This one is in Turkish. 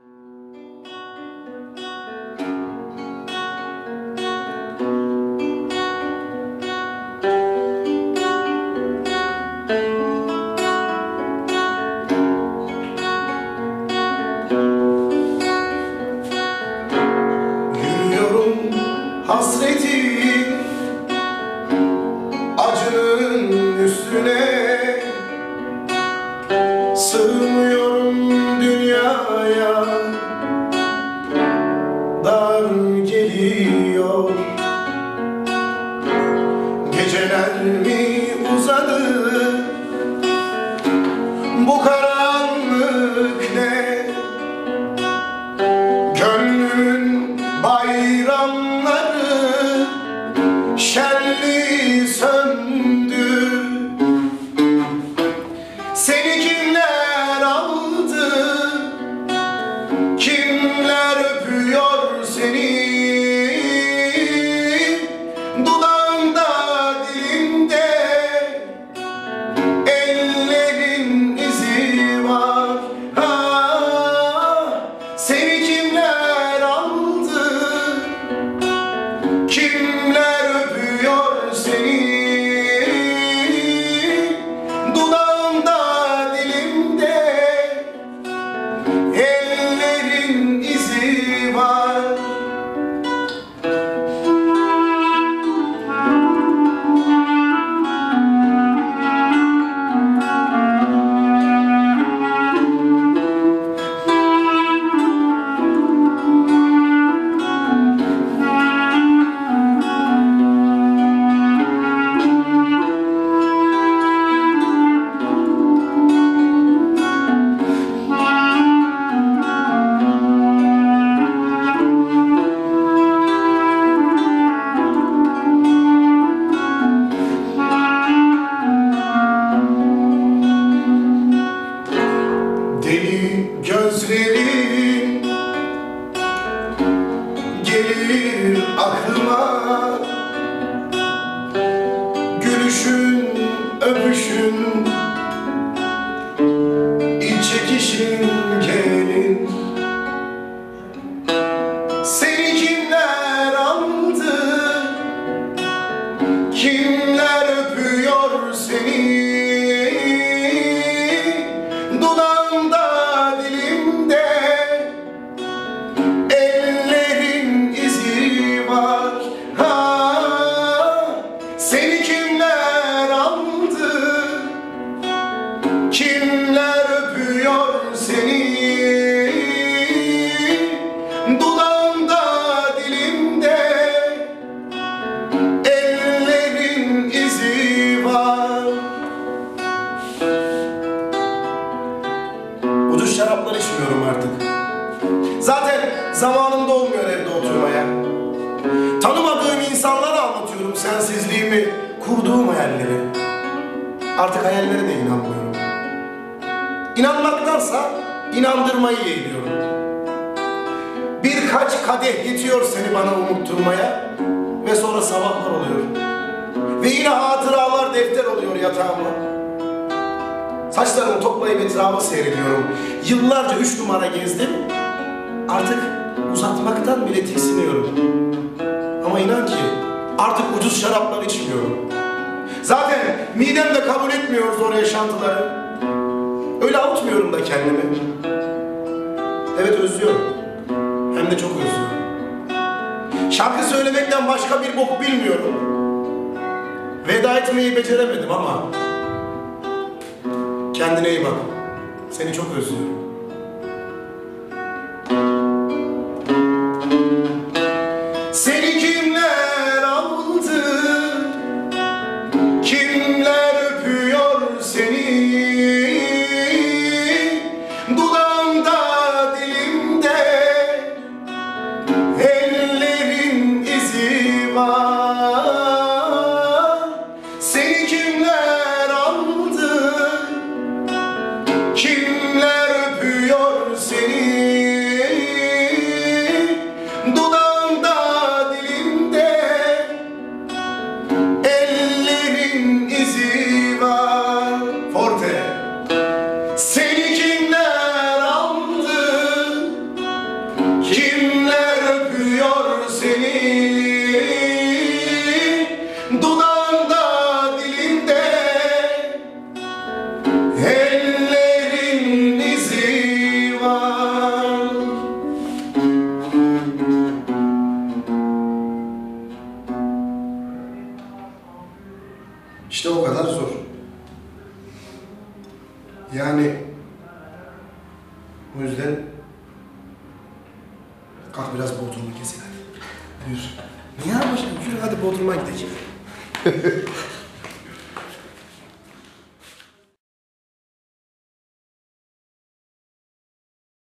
Hasreti acının üstüne, sığmıyorum dünyaya, dar geliyor. Geceler mi uzadı, bu karanlık ne? Gönlümün bayramları şenli söndü. Seni kimler aldı, kimler öpüyor seni? Dudağında, dilinde ellerin izi var. Seni kimler aldı, kimler öpüyor seni? Dudağımda, dilimde ellerin izi var. Deli gözlerin gelir aklıma, gülüşün, öpüşün, iç çekişin gelin. Seni kimler aldı, kimler öpüyor seni? Dudağımda, dilimde ellerin izi var. Seni kimler aldı, kimler öpüyor seni? Dudağımda, dilimde ellerin izi var. Ucuz şaraplar içmiyorum artık. Zaten zamanımda olmuyor evde oturmaya. Tanımadığım insanlara anlatıyorum sensizliğimi, kurduğum hayalleri. Artık hayallere de inanmıyorum. İnanmaktansa inandırmayı yeğliyorum. Birkaç kadeh yetiyor seni bana unutturmaya ve sonra sabahlar oluyor. Ve yine hatıralar defter oluyor yatağımda. Saçlarımı toplayıp etrafa seyrediyorum. Yıllarca 3 numara gezdim. Artık uzatmaktan bile tiksiniyorum. Ama inan ki artık ucuz şaraplar içmiyorum. Zaten midem de kabul etmiyor zor yaşantıları. Öyle avutmuyorum da kendimi. Evet, özlüyorum. Hem de çok özlüyorum. Şarkı söylemekten başka bir bok bilmiyorum. Veda etmeyi beceremedim ama kendine iyi bak. Seni çok özlüyorum. Seni kimler aldı, kimler öpüyor seni? Dudağımda, dilimde ellerin izi var. Seni kimler aldı, kimler öpüyor seni? Dudağımda, dilimde ellerin izi var. Forte. Seni kimler aldı, Kimler öpüyor seni dudağında dilinde, ellerin izi var. İşte o kadar zor. Yani o yüzden kalk biraz Bodrum'u kesin hadi. Yürü. Niye başlayalım? Yürü hadi Bodrum'a gidelim.